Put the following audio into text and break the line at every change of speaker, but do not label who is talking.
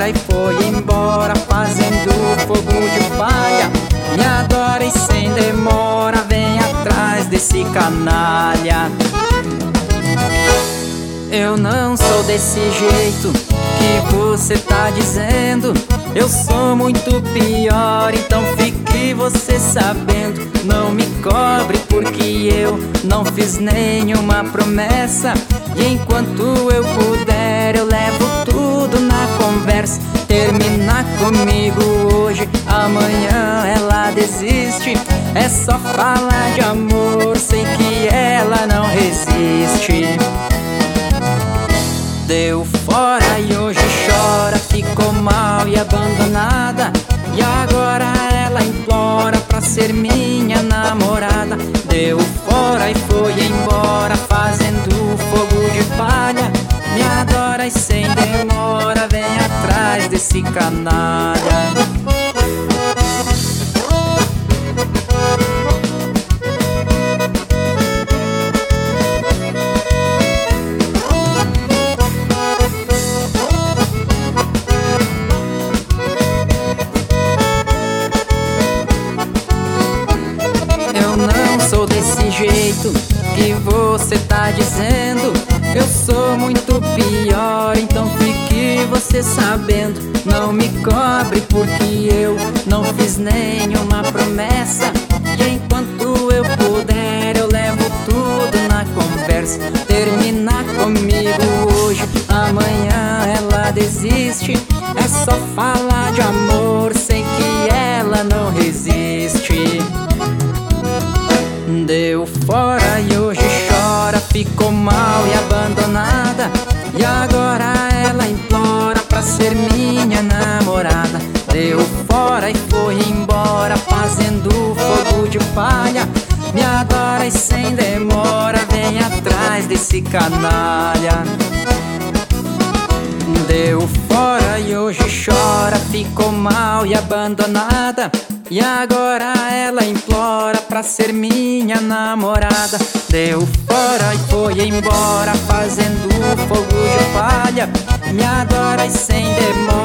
fora e foi embora, fazendo fogo de palha. Me adora e sem demora vem atrás desse canalha. Eu não sou desse jeito que você tá dizendo. Eu sou muito pior, então fique você sabendo. Não me cobre porque eu não fiz nenhuma promessa. E enquanto eu puder eu levo tudo na conversa. Terminar comigo hoje, amanhã ela desiste. É só falar de amor, sei que ela não resiste. Deu fora e hoje chora, ficou mal e abandonada. E agora ela implora pra ser minha namorada. Deu fora e foi embora, fazendo fogo de palha. Me adora e sem demora vem atrás desse canalha. Sou desse jeito que você tá dizendo. Eu sou muito pior, então fique você sabendo. Não me cobre porque eu não fiz nenhuma promessa. E enquanto eu puder eu levo tudo na conversa. Terminar comigo hoje, amanhã ela desiste. É só falar de amor, sei que ela não resiste. Deu fora e hoje chora, ficou mal e abandonada. E agora ela implora pra ser minha namorada. Deu fora e foi embora, fazendo fogo de palha. Me adora e sem demora vem atrás desse canalha. Deu fora e hoje chora, ficou mal e abandonada. E agora ela implora pra ser minha namorada. Deu fora e foi embora, fazendo fogo de palha. Me adora e sem demora